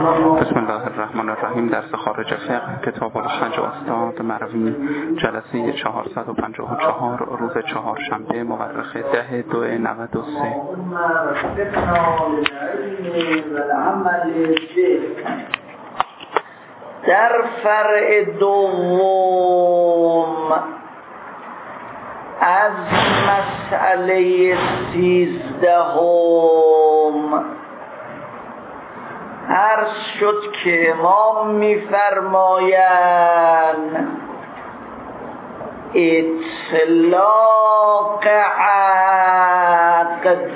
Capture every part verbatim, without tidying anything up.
بسم الله الرحمن الرحیم. درس خارج فقه کتاب الحج استاد مروی، جلسه چهارصد و پنجاه و چهار، روز چهارشنبه مورخ ده دو نود و سه. در فرع دوم از مسئله سیزدهم عرض شد که امام می‌فرمایند اطلاق عقد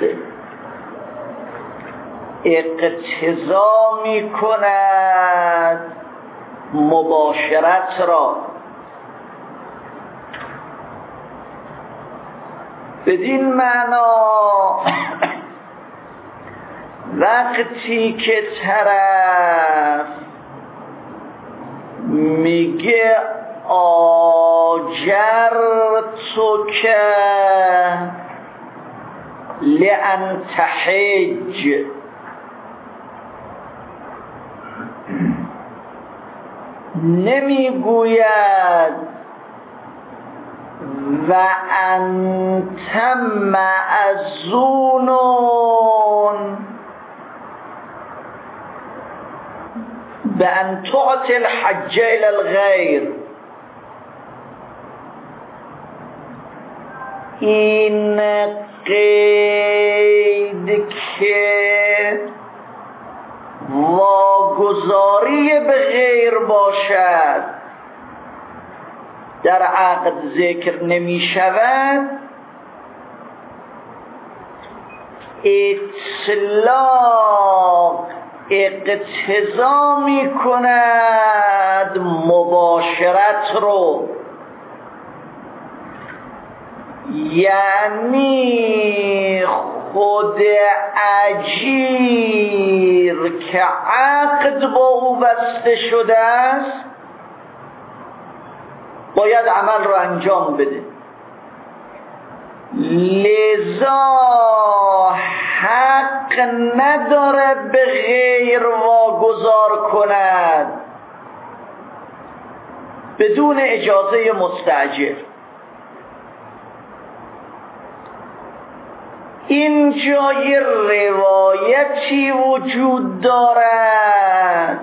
اقتضا می‌کند مباشرت را. بدین معنا وقتی که طرف میگه آجرتک لأن تحج، نمیگوید و انت معذون بأن تعطي الحج إلى الغير. این قید که واگذاری به غیر باشد در عقد ذکر نمی شود، اطلاق اقتضا می کند مباشرت رو. یعنی خود اجیر که عقد با او بسته شده است باید عمل رو انجام بده، لذا حق نداره به غیر واگذار کند بدون اجازه مستأجر. اینجا یه روایتی وجود دارد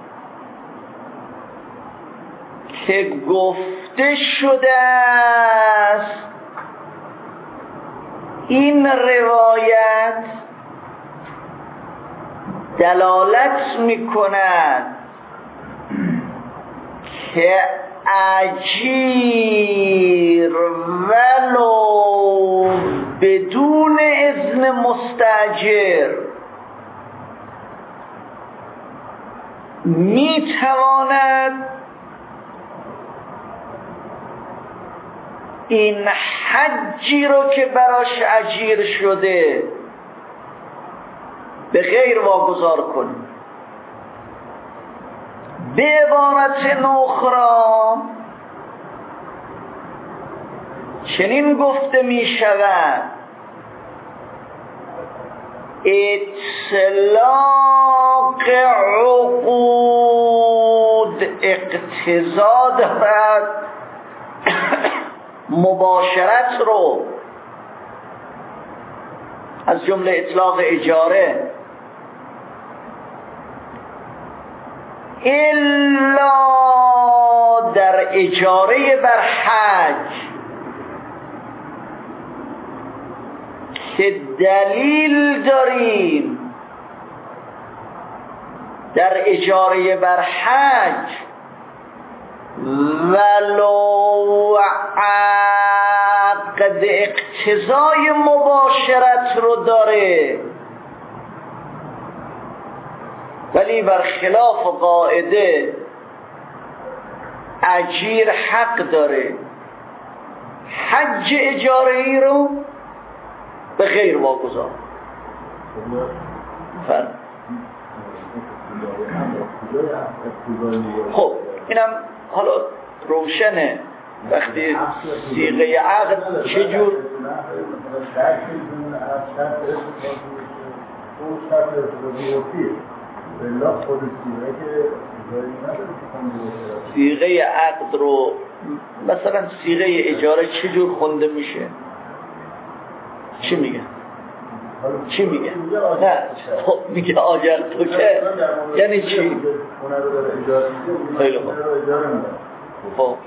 که گفته شده است این روایت دلالت می‌کند که اجیر ولو بدون اذن مستاجر میتواند این حجی رو که براش اجیر شده به غیر واگذار کنه. به عبارت اخری چنین گفته می شود اطلاق عقود اقتضا دارد مباشرت رو، از جمله اطلاق اجاره، الا در اجاره بر حج که دلیل داریم در اجاره بر حج ولو عقد اقتضای مباشرت رو داره، ولی برخلاف قاعده اجیر حق داره حج اجاره ای رو به غیر واگذار. خب اینم حالا روشنه وقتی صیغه عقد چجور صیغه عقد رو مثلا صیغه اجاره چجور خونده میشه؟ چی میگه؟ چی میگه؟ نه خب میگه آجر تو که یعنی چی؟ خیلی خوب خب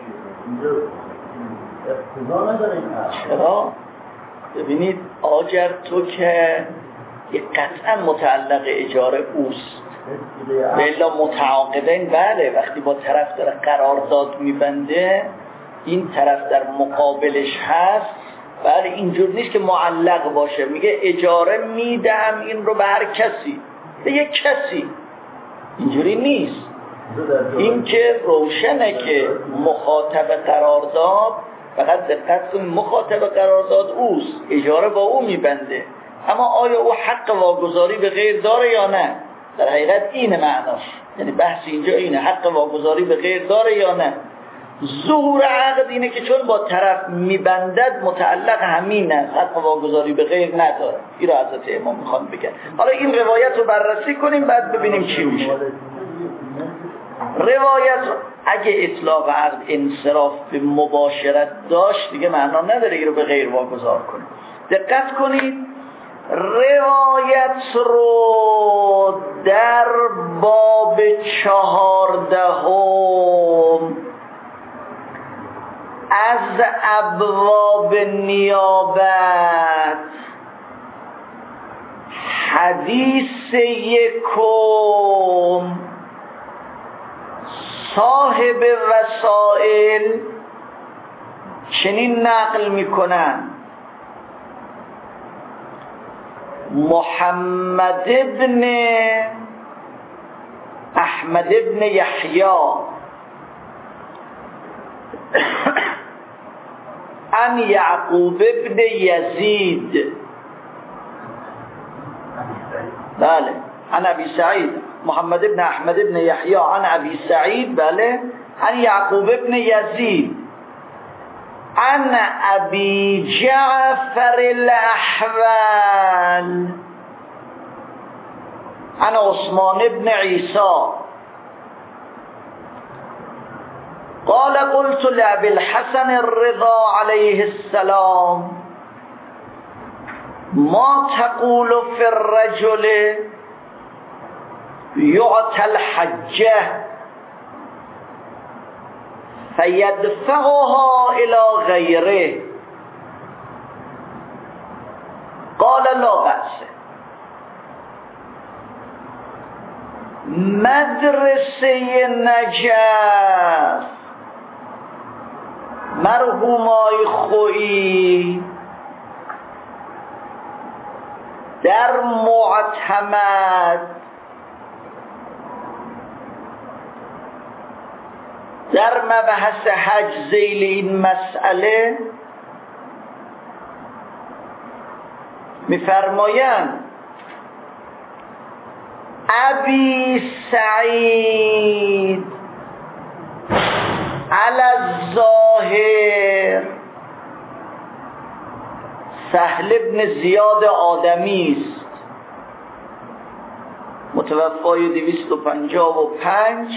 چرا؟ ببینید آجر تو که یک قطعا متعلق اجاره اوست بلا متعاقدین. بله وقتی با طرف داره قرارداد میبنده این طرف در مقابلش هست، بله اینجور نیست که معلق باشه. میگه اجاره میدم این رو به هر کسی، به یک کسی، اینجوری نیست. این که روشنه که مخاطب قرارداد فقط دقت کن مخاطب قرارداد اوست، اجاره با او میبنده، اما آیا او حق واگذاری به غیر داره یا نه؟ در حقیقت اینه معناش، یعنی بحث اینجا اینه حق واگذاری به غیر داره یا نه. ظهور عقد اینه که چون با طرف میبندد متعلق همین است، حق واگذاری به غیر نداره. این را حضرت امام میخوان بگن. حالا این روایت رو بررسی کنیم بعد ببینیم چی میشه. روایت اگه اطلاق عقد انصراف به مباشرت داشت دیگه معنا نداره این رو به غیر واگذار کنیم. دقت کنید روایت رو در باب چهاردهم از ابواب نیابت حدیث یکم صاحب وسائل چنین نقل میکنن: محمد ابن احمد ابن یحیی عن یعقوب ابن یزید، بله عن ابی سعید، محمد ابن احمد ابن یحیی عن ابی سعید، بله عن یعقوب ابن یزید عن ابی جعفر الاحول عن عثمان ابن عیسی قال قلت لأبي الحسن الرضا عليه السلام ما تقول في الرجل يعطى الحجة فيدفعها إلى غيره؟ قال لا بأس. مدرسه نجف مرحومای خویی در معتمد در مبحث حج ذیل این مسئله میفرمایند ابی سعید علی الظاهر سهل ابن زیاد آدمی است، متوفای دویست و پنجاه و پنج،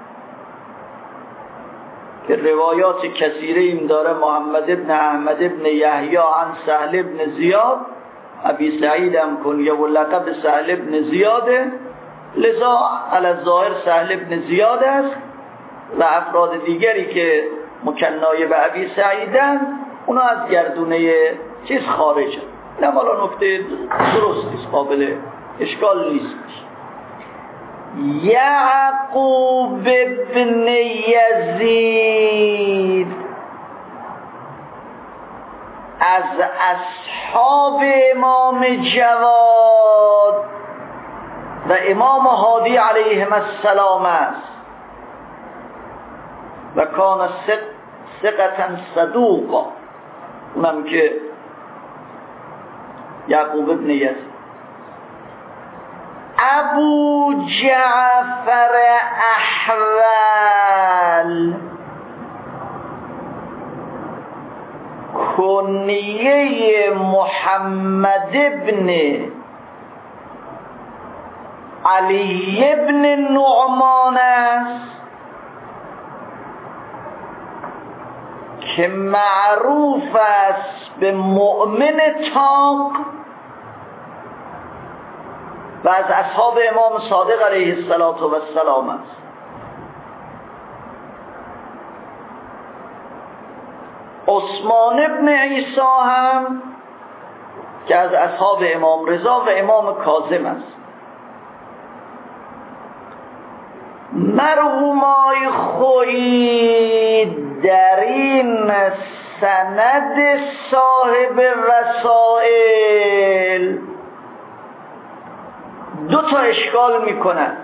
که روایات کثیره ایم داره. محمد ابن احمد ابن یحیی عن سهل ابن زیاد، ابی سعید هم کنیه و لقب سهل ابن زیاده، لذا علی الظاهر سهل ابن زیاد است و افراد دیگری که مکنایه به ابی سعیدن اونا از گردونه چیز خارجه. نه مالا نکته درست نیست، قابل اشکال نیست. یعقوب ابن یزید از اصحاب امام جواد و امام هادی علیهم السلام است و کان ثقة صدوقا، اونم که یعقوب ابن یزید. ابو جعفر احول کنیه محمد ابن علی ابن نعمان است که معروف است به مؤمن تاق و از اصحاب امام صادق علیه السلام است. عثمان ابن عیسی هم که از اصحاب امام رضا و امام کاظم است. مرحومای خویی در این سند صاحب وسائل دو تا اشکال میکنن.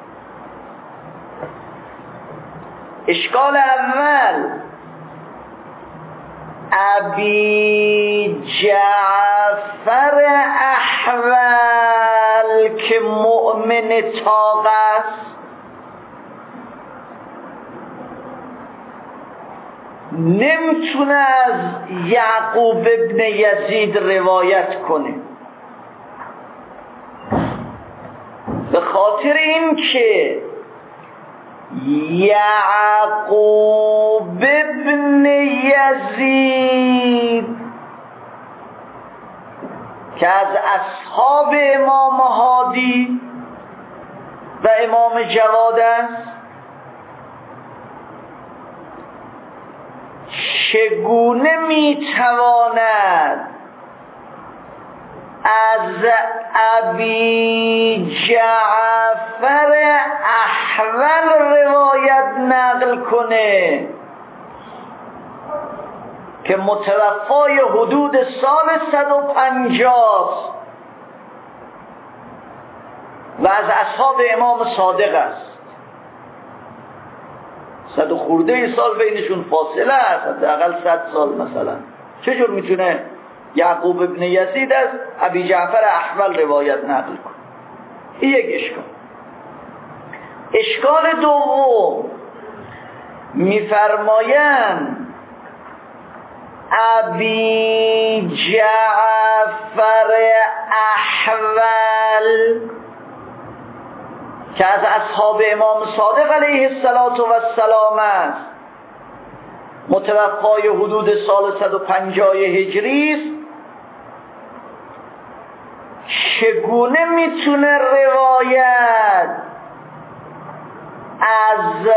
اشکال اول ابی جعفر احول که مؤمن تاق است نمیتونه از یعقوب ابن یزید روایت کنه، به خاطر این که یعقوب ابن یزید که از اصحاب امام هادی و امام جواد است چگونه میتواند از ابی جعفر احول روایت نقل کنه که متوفای حدود سال صد و پنجاه و از اصحاب امام صادق است. صد و خورده سال بینشون فاصله است، حداقل صد سال مثلا. چجور میتونه یعقوب ابن یزید از ابی جعفر احول روایت نقل کنه؟ این یک اشکال. اشکال دوم میفرمایند ابی جعفر احول که از اصحاب امام صادق علیه السلام است، متوفای حدود سال صد و پنجاه هجری است، چگونه میتونه روایت از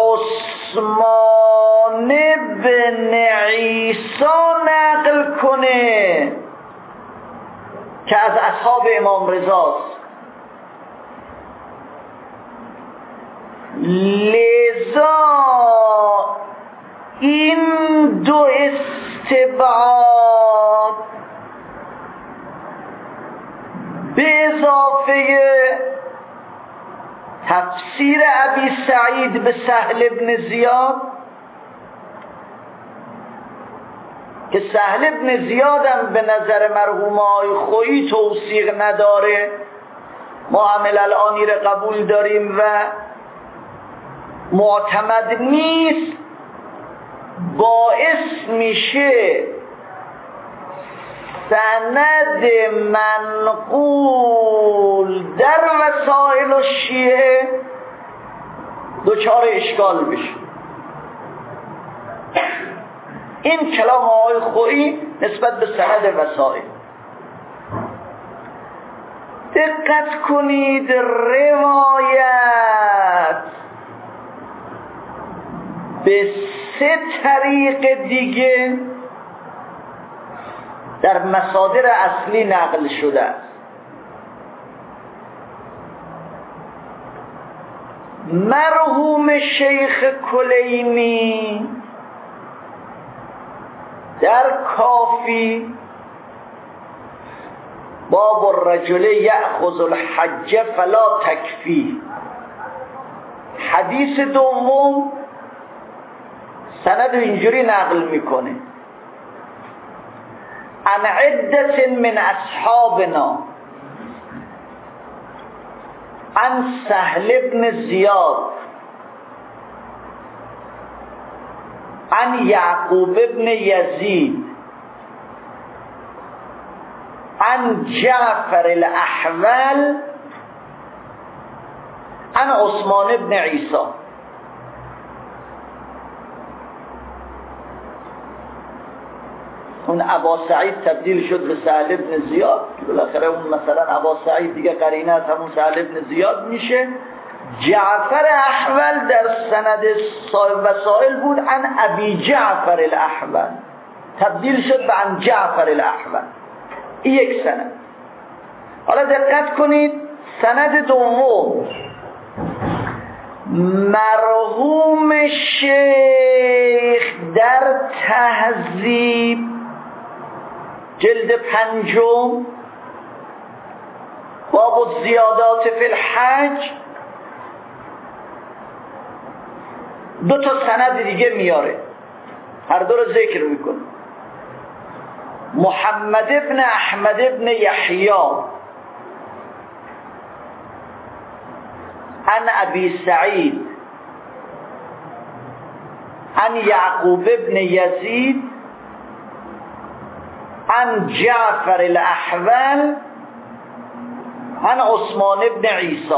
عثمان بن عیسی نقل کنه که از اصحاب امام رضاست؟ لذا این دو استبعاد به اضافه تفسیر ابی سعید به سهل ابن زیاد که سهل ابن زیاد هم به نظر مرحوم آقای خویی توثیق نداره، ما هم الان را قبول داریم و معتمد نیست، باعث میشه سند منقول در وسائل الشیعه دچار اشکال بشه. این کلام آقای خویی نسبت به سند وسائل. دقت کنید، روایت به سه طریق دیگه در مصادر اصلی نقل شده است. مرحوم شیخ کلینی در کافی باب الرجل یأخذ الحج فلا تکفی، حدیث دوم سند اینجوری نقل میکنه: عن عدة من اصحابنا عن سهل ابن زیاد عن یعقوب ابن یزید عن جعفر الاحول عن عثمان ابن عیسی. اون ابا سعید تبدیل شد به سهل ابن زیاد، بالاخره اون مثلا ابا سعید دیگه قرینه از همون سهل ابن زیاد میشه. جعفر احول در سند صاحب وسائل بود عن ابی جعفر الاحول، تبدیل شد به عن جعفر الاحول. این یک سند. حالا دقت کنید سند دوم، مرحوم شیخ در تهذیب جلد پنجم باب الزیادات فی الحج دو تا سند دیگه میاره، هر دو رو ذکر میکنه. محمد ابن احمد ابن یحیی عن ابی سعید عن یعقوب ابن یزید عن جعفر الاحول عن عثمان ابن عیسی.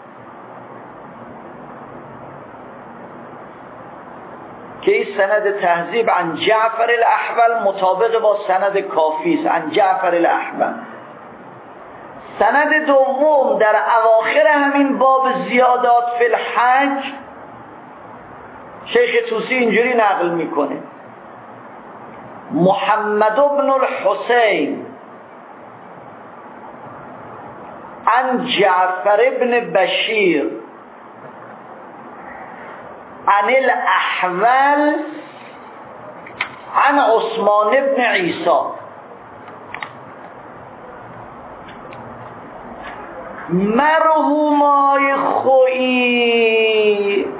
که این سند تهذیب عن جعفر الاحول مطابق با سند کافی است، عن جعفر الاحول. سند دوم در اواخر همین باب زیادات فی الحج شیخ طوسی اینجوری نقل میکنه: محمد بن الحسین عن جعفر بن بشیر عن الاحول عن عثمان بن عیسی. مرحومای خویی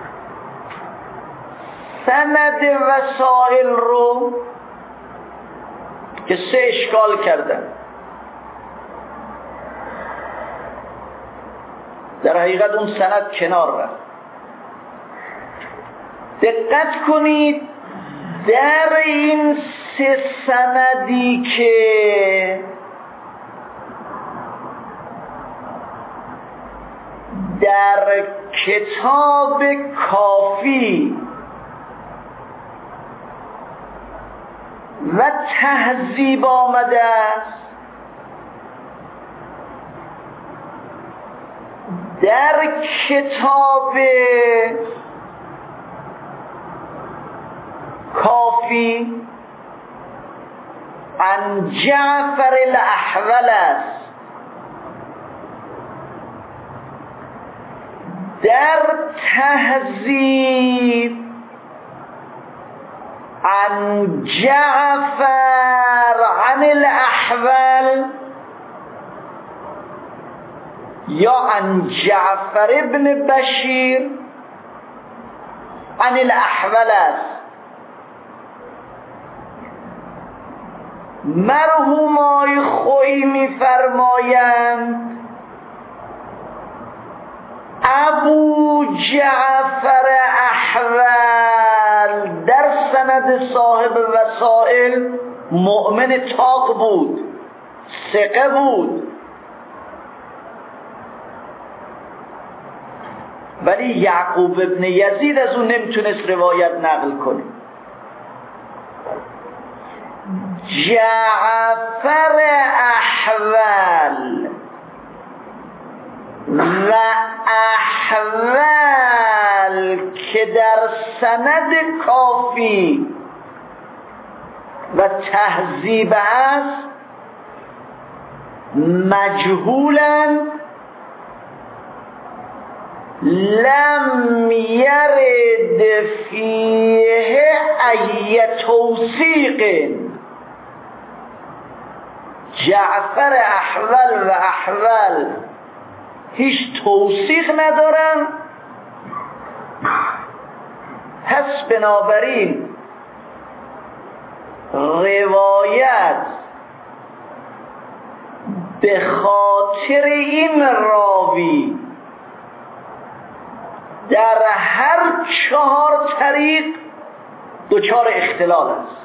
سند وسائل رو که سه اشکال کردن، در حقیقت اون سند کنار رفت. دقت کنید در این سه سندی که در کتاب کافی و تهذیب آمده است، در کتاب کافی عن جعفر الاحول است، در تهذیب عن جعفر عن الاحول یا عن جعفر ابن بشیر عن الاحول است. مرحومای خویی می فرمایند ابو جعفر احول در سند صاحب وسائل مؤمن طاق بود، ثقه بود، ولی یعقوب ابن یزید از اون نمیتونست روایت نقل کنه. جعفر احول و احول که در سند کافی و تهذیب است مجهولن، لم یرد فیه ای توثیق. جعفر احول و احول هیچ توثیق ندارن، پس بنابراین روایت به خاطر این راوی در هر چهار طریق دچار اختلال است.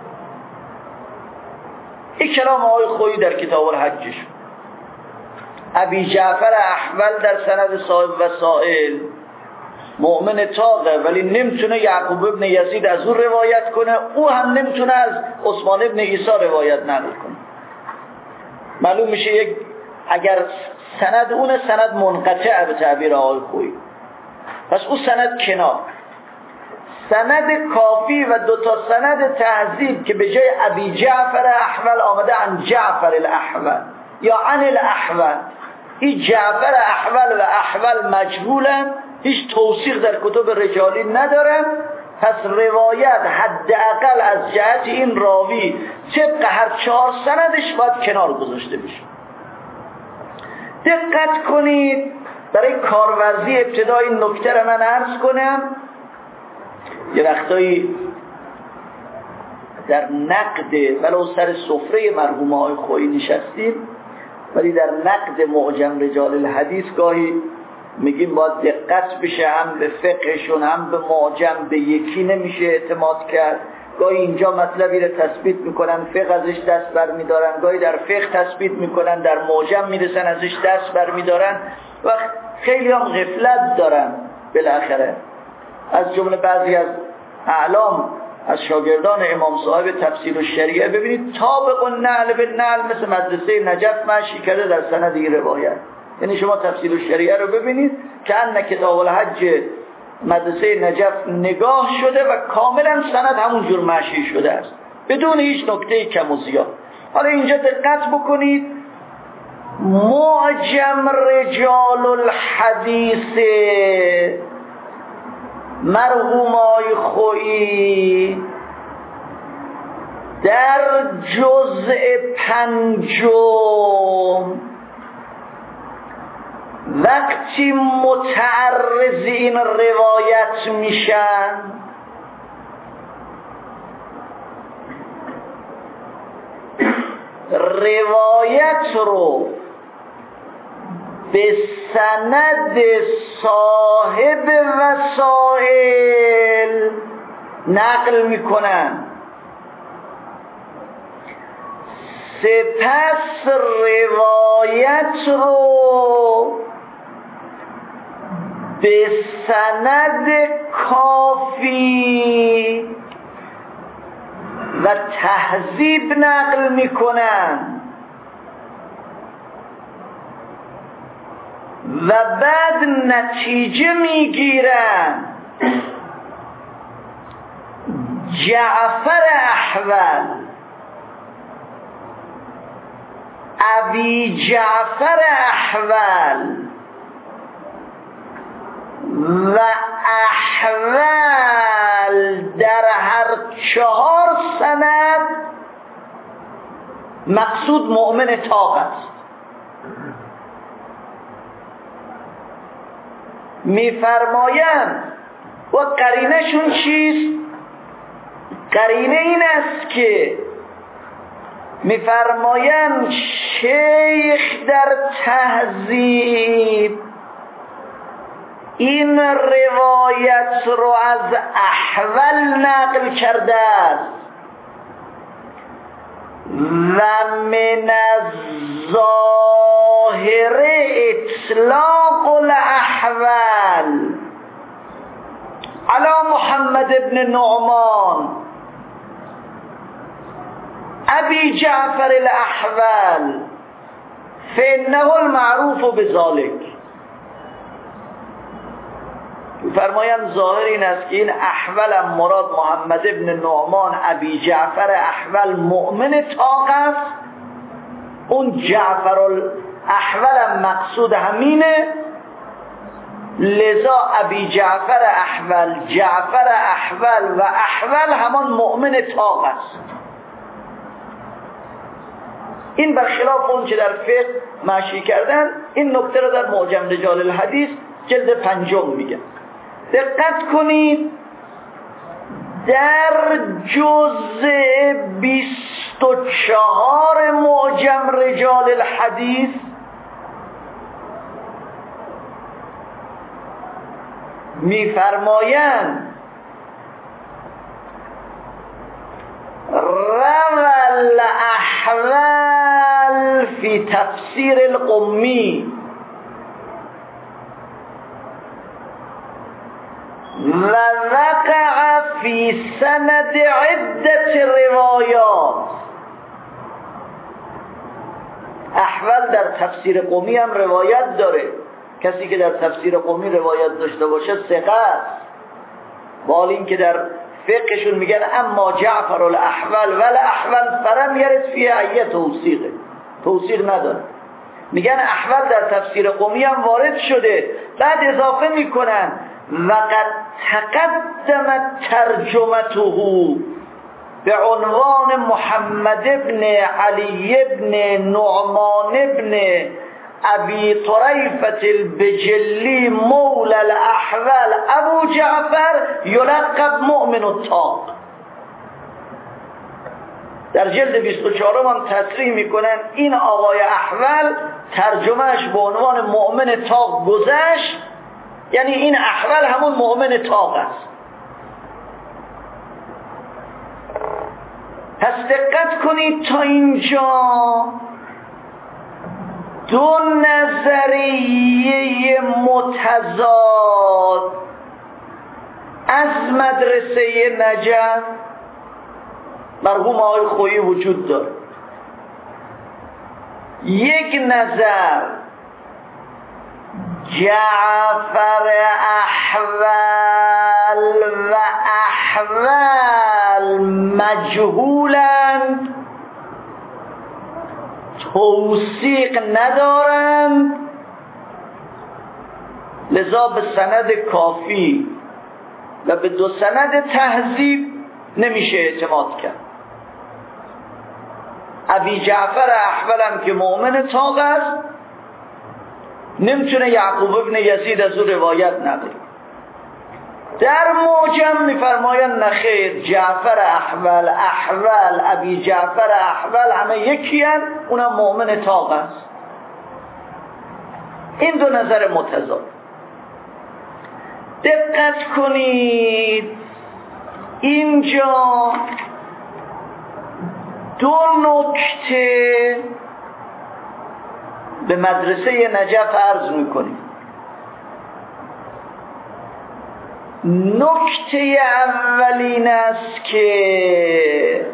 این کلام آقای خویی در کتاب الحجش. ابی جعفر احول در سند صاحب وسائل مؤمن طاقه، ولی نمیتونه یعقوب ابن یزید از او روایت کنه، او هم نمیتونه از عثمان ابن عیسی روایت نقل کنه. معلوم میشه یک اگر سند اون سند منقطع به تعبیر آقای خویی، پس او سند کنار، سند کافی و دو تا سند تهذیب که به جای ابی جعفر احول آمده عن جعفر الاحول یا عن الاحول. این جعفر احول و احول مجهولن، هیچ توثیق در کتب رجالی ندارن، پس روایت حداقل از جهت این راوی طبق هر چهار سندش باید کنار گذاشته بشه. دقت کنید، برای کارورزی ابتدای این نکته را من عرض کنم. یه وقتایی در نقد ولو سر سفره مرحوم آقای خویی نشستیم، ولی در نقد معجم رجال الحدیث گاهی میگیم باید دقت بشه، هم به فقهشون هم به معجم به یکی نمیشه اعتماد کرد. گاهی اینجا مطلبی رو تثبیت میکنن فقه ازش دست بر میدارن، گاهی در فقه تثبیت میکنن در معجم میرسن ازش دست بر میدارن و خیلی هم غفلت دارن. بالاخره از جمله بعضی از اعلام از شاگردان امام صاحب تفسیر الشریعه ببینید طابق النعل بالنعل مثل مدرسه نجف مشی کرده در سند این روایت. یعنی شما تفسیر الشریعه رو ببینید که ان کتاب الحج مدرسه نجف نگاه شده و کاملا سند همون جور مشی شده است بدون هیچ نکته کم و زیاد. حالا اینجا دقت بکنید، معجم رجال الحدیث مرحوم آقای خویی در جزء پنجم وقتی متعرض این روایت میشن روایت رو به سند صاحب وسائل نقل میکنن، سپس روایت رو به سند کافی و تهذیب نقل میکنن و بعد نتیجه میگیرن جعفر احول ابی جعفر احول و احول در هر چهار سند مقصود مؤمن طاق است. میفرمایند و قرینه شون چیست؟ قرینه این است که میفرمایند شیخ در تهذیب این روایت رو از احول نقل کرده است و من الظاهر اطلاق الاحول علی محمد ابن نعمان ابی جعفر الاحول فانه المعروف بذلك. فرمایند ظاهر این است که این احول مراد محمد ابن نعمان ابی جعفر احول مؤمن طاق است، اون جعفر الاحول مقصود همینه، لذا ابی جعفر احول جعفر احول و احول همان مؤمن طاق است. این برخلاف اون که در فقه ماشی کردن، این نکته را در معجم رجال الحدیث جلد پنجم میگن. دقت کنید، در جزء بیست و چهار معجم رجال الحدیث میفرمایند روى الأحوال في فی تفسیر القمی و وقع فی سند عدت روایات. احول در تفسیر قمی هم روایت داره. کسی که در تفسیر قمی روایت داشته باشه ثقه است. بال این که در فقهشون میگن اما جعفر الاحول ولا احول فرم یرد فی ای توثیقه، توثیق نداره. میگن احول در تفسیر قمی هم وارد شده. بعد اضافه میکنن وقد تقدم ترجمته به عنوان محمد ابن علی ابن نعمان ابن ابی طریفة البجلی مولا الاحول ابو جعفر یلقب مؤمن الطاق. در جلد بیست و چهار هم تصریح میکنن این آقای احول ترجمهش به عنوان مؤمن طاق گذشت، یعنی این احول همون مؤمن طاق است. پس دقت کنید تا اینجا دو نظریه متضاد از مدرسه نجف مرحوم آقای خویی وجود داره. یک نظر جعفر احول و احول مجهولند، توثیق ندارند، لذا به سند کافی و به دو سند تهذیب نمیشه اعتماد کرد. ابی جعفر احول هم که مؤمن طاق است، نمیتونه یعقوب ابن یزید از او روایت نقل. در موجم میفرمایند نخیر، جعفر احول احول ابی جعفر احول همه یکی هست، اونم مؤمن طاق است. این دو نظر متضاد. دقت کنید اینجا دو نکته به مدرسه نجف عرض میکنیم. نکته اولین است که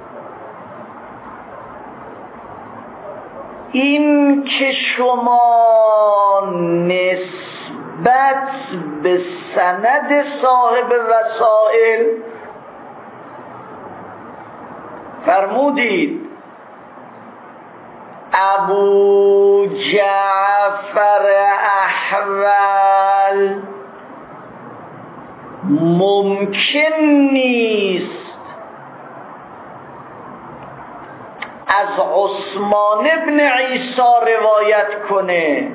این که شما نسبت به سند صاحب وسائل فرمودید ابو جعفر احول ممکن نیست از عثمان ابن عیسی روایت کنه،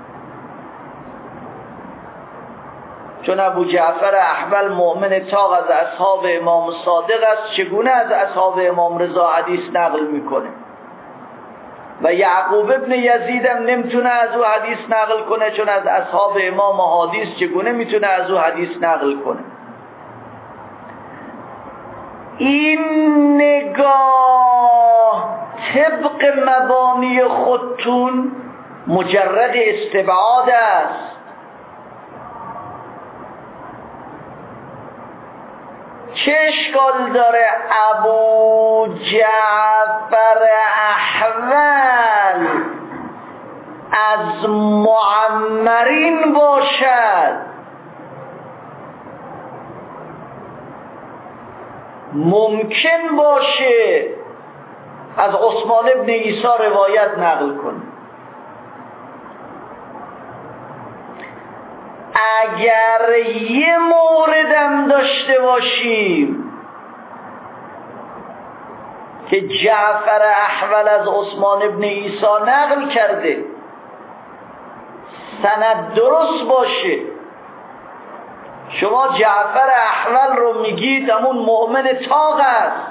چون ابو جعفر احول مؤمن طاق از اصحاب امام صادق است، چگونه از اصحاب امام رضا حدیث نقل میکنه؟ و یعقوب ابن یزید هم نمیتونه از او حدیث نقل کنه، چون از اصحاب امام حدیث چگونه میتونه از او حدیث نقل کنه؟ این نگاه طبق مبانی خودتون مجرد استبعاد است. چه اشکال داره ابو جعفر احول از معمرین باشد؟ ممکن باشه از عثمان ابن عیسی روایت نقل کنه. اگر یه موردم داشته باشیم که جعفر احول از عثمان ابن عیسی نقل کرده، سند درست باشه، شما جعفر احول رو میگید همون مؤمن طاق است،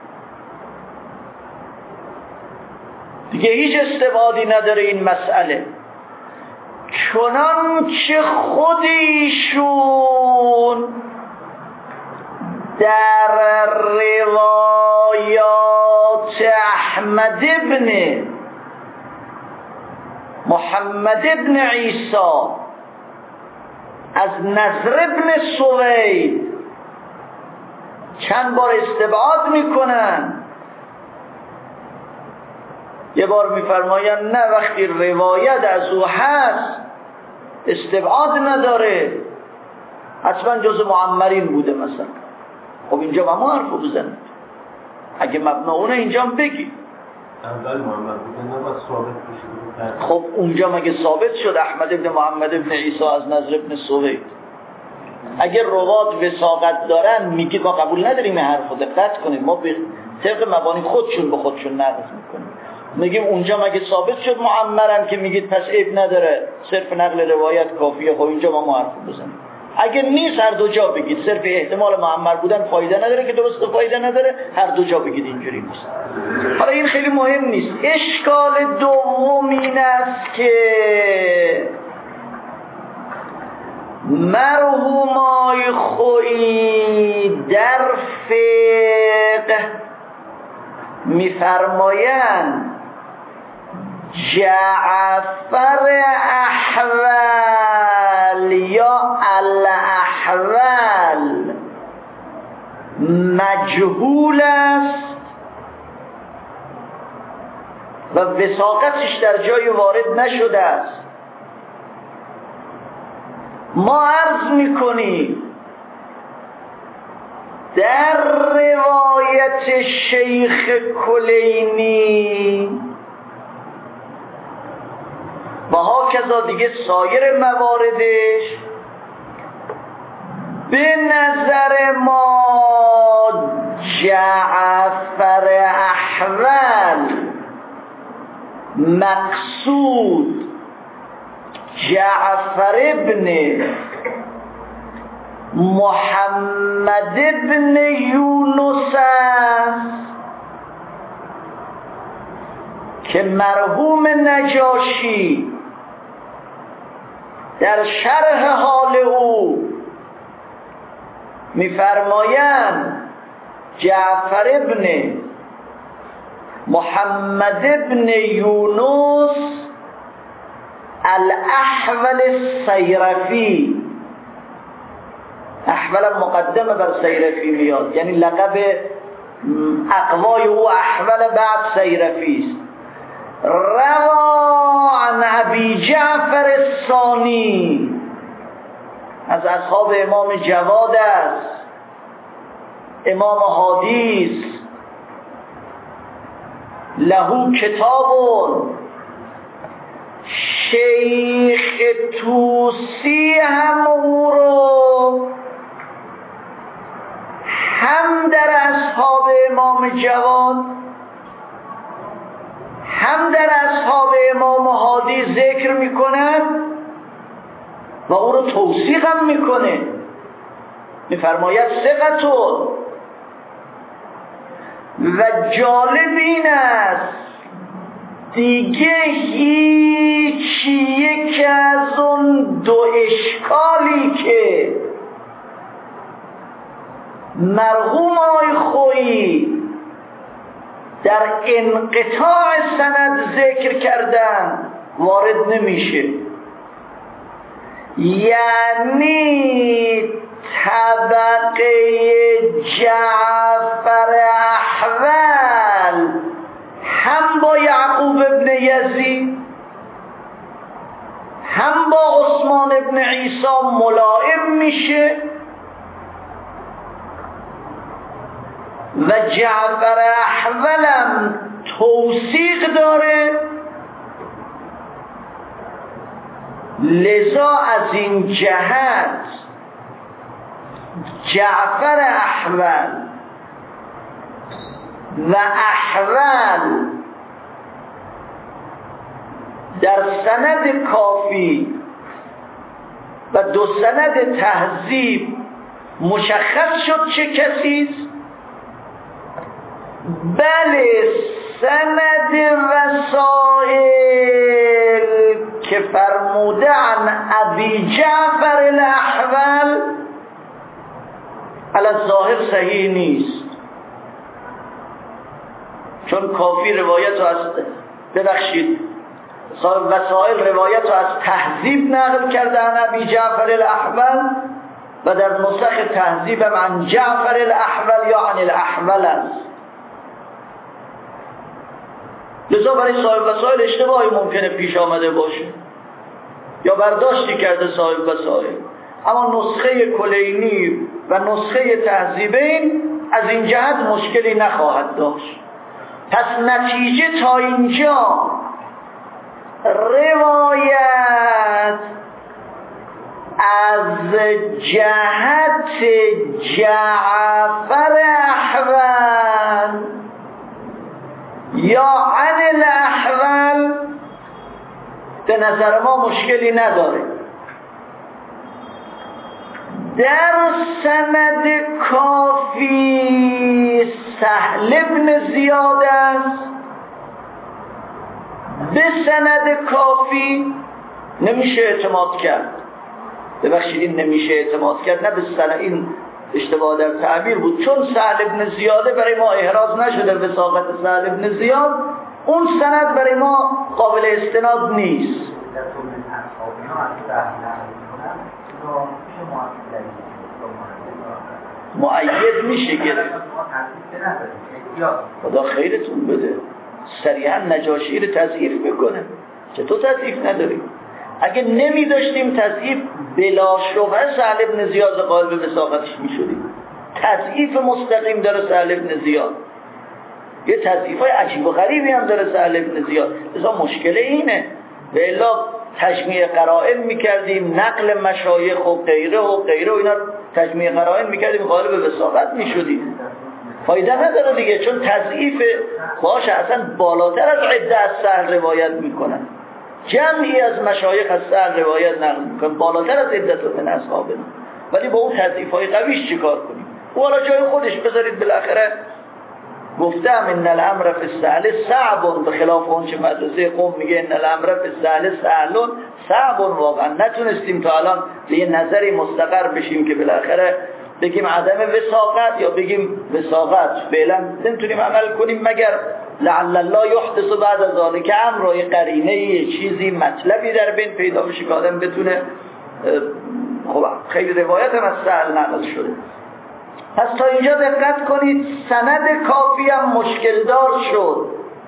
دیگه هیچ استبعادی نداره این مسئله. چنانچه خودیشون در روایات احمد ابن محمد ابن عیسی از نضر ابن سوید چند بار استبعاد میکنن. یه بار میفرماین نه، وقتی روایت از او هست استبعاد نداره، حتما جز معمرین بوده مثلا. خب اینجا با ما حرف بزنید، اگه مبنا اونه اینجا بگی اول محمد بوده نه بس ثابت بشه. خب اونجا مگه ثابت شد احمد ابن محمد ابن عیسی از نضر ابن سوید؟ اگر روات وثاقت دارن میگید ما قبول نداریم این حرفو. دقت کنید، ما به طبق مبانی خودشون به خودشون نقض میکنیم. میگیم اونجا مگه ثابت شد معمرن که میگید پس عیب نداره، صرف نقل روایت کافیه. خب اینجا ما ما حرف بزنیم. اگه نیست هر دو جا بگید، صرف احتمال معمر بودن فایده نداره که درست فایده نداره، هر دو جا بگید اینجوری نیست. حالا این خیلی مهم نیست. اشکال دوم این است که مرحومای خویی در فقه میفرمایند جعفر احول یا الاحول مجهول است و وثاقتش در جای وارد نشده است. ما عرض میکنیم در روایت شیخ کلینی و ها کذا دیگه سایر مواردش به نظر ما جعفر احول مقصود جعفر ابن محمد ابن یونس است که مرحوم نجاشی در شرح حال او می‌فرمایند جعفر ابن محمد ابن یونس الاحول السیرفی، احول مقدمه بر سیرفی میاد، یعنی لقب اقوای او احول بعد سیرفی است. روا عن ابی جعفر الثانی، از اصحاب امام جواد است، امام حدیث، لهو کتاب. شیخ توسی هم او رو هم در اصحاب امام جواد هم در اصحاب امام حدیث ذکر میکنن و او رو توثیق هم میکنه، میفرماید ثقتون. و جالب این است دیگه هیچ یک از اون دو اشکالی که مرحوم آقای خویی در انقطاع سند ذکر کردن وارد نمیشه. یعنی طبقه جعفر احول هم با یعقوب ابن یزید هم با عثمان ابن عیسی ملائم میشه و جعفر احولم توثیق داره. لذا از این جهت جعفر احول و احول در سند کافی و دو سند تهذیب مشخص شد چه کسی است. بله سند وسائل که فرموده عن ابی جعفر الاحول علی الظاهر صحیح نیست، چون کافی روایت رو از ببخشید صاحب وسائل روایت رو از تهذیب نقل کرده عن ابی جعفر الاحول و در نسخ تهذیب عن جعفر الاحول یا عن الاحول است. لذا برای صاحب وسائل اشتباهی ممکنه پیش آمده باشه یا برداشتی کرده صاحب وسائل، اما نسخه کلینی و نسخه تهذیبین از این جهت مشکلی نخواهد داشت. پس نتیجه تا اینجا روایت از جهت جعفر احول یا عن الاحول به نظر ما مشکلی نداره. در سند کافی سهل ابن زیاد است، به سند کافی نمیشه اعتماد کرد. ببخشید این نمیشه اعتماد کرد، نه به سند، این اشتباه در تعبیر بود، چون سهل ابن زیاده برای ما احراز نشده وثاقت سهل ابن زیاد، اون سند برای ما قابل استناد نیست. مؤید میشه گرفت. خدا خیرتون بده، صریحا نجاشی رو تضعیف بکنه. چطور تضعیف نداریم؟ اگه نمی داشتیم تضعیف بلا شبهه سهل ابن زیاد قائل به وثاقتش میشدیم. تضعیف مستقیم داره سهل ابن زیاد، یه تضعیفای عجیب و غریبی هم داره سهل ابن زیاد. لذا مشکل اینه، به الا تجمیع قرائن میکردیم، نقل مشایخ و غیره و غیره و اینا تجمیع قرائن میکردیم، قائل به وثاقت میشدیم. فایده نداره دیگه، چون تضعیف باشه اصلا بالاتر از عده از سهل روایت میکنن، جمعی از مشایخ از سهل روایت نقل میکنن، بالاتر از عدت من اصحابنا. ولی با اون تضعیف‌های قویش چیکار کنیم؟ او حالا جای خودش بذارید. بالاخره گفتم ان الامر فی السهل صعب، به خلاف اون چه مدرسه قوم میگه ان الامر فی السهل سهل صعب. واقعا نتونستیم تا الان به یه نظری مستقر بشیم که بالاخره بگیم عدم وثاقت یا بگیم وثاقت. فعلا نمیتونیم عمل کنیم مگر لعل الله یحدث بعد از ذلک امر، یه قرینه، یه چیزی، مطلبی در بین پیدا بشه که آدم بتونه. خب خیلی روایت هم از سهل نقل شده. پس تا اینجا دقت کنید، سند کافی هم مشکل دار شد.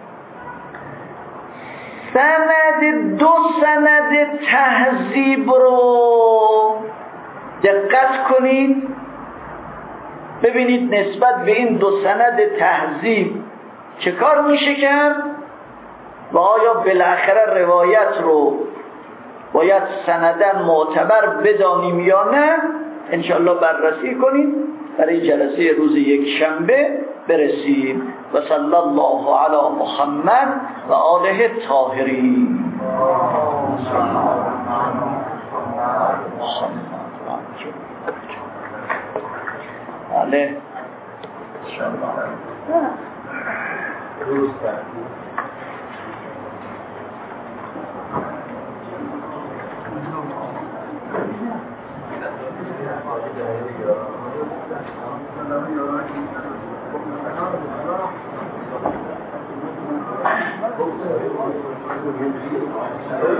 سند دو سند تهذیب رو دقت کنید، ببینید نسبت به این دو سند تهذیب چه کار میشه کرد و آیا بالاخره روایت رو باید سندن معتبر بدانیم یا نه. انشاءالله بررسی کنید، برای جلسه روز یک شنبه برسیم. و صلی الله علی محمد و آله الطاهرین. بله Thank you.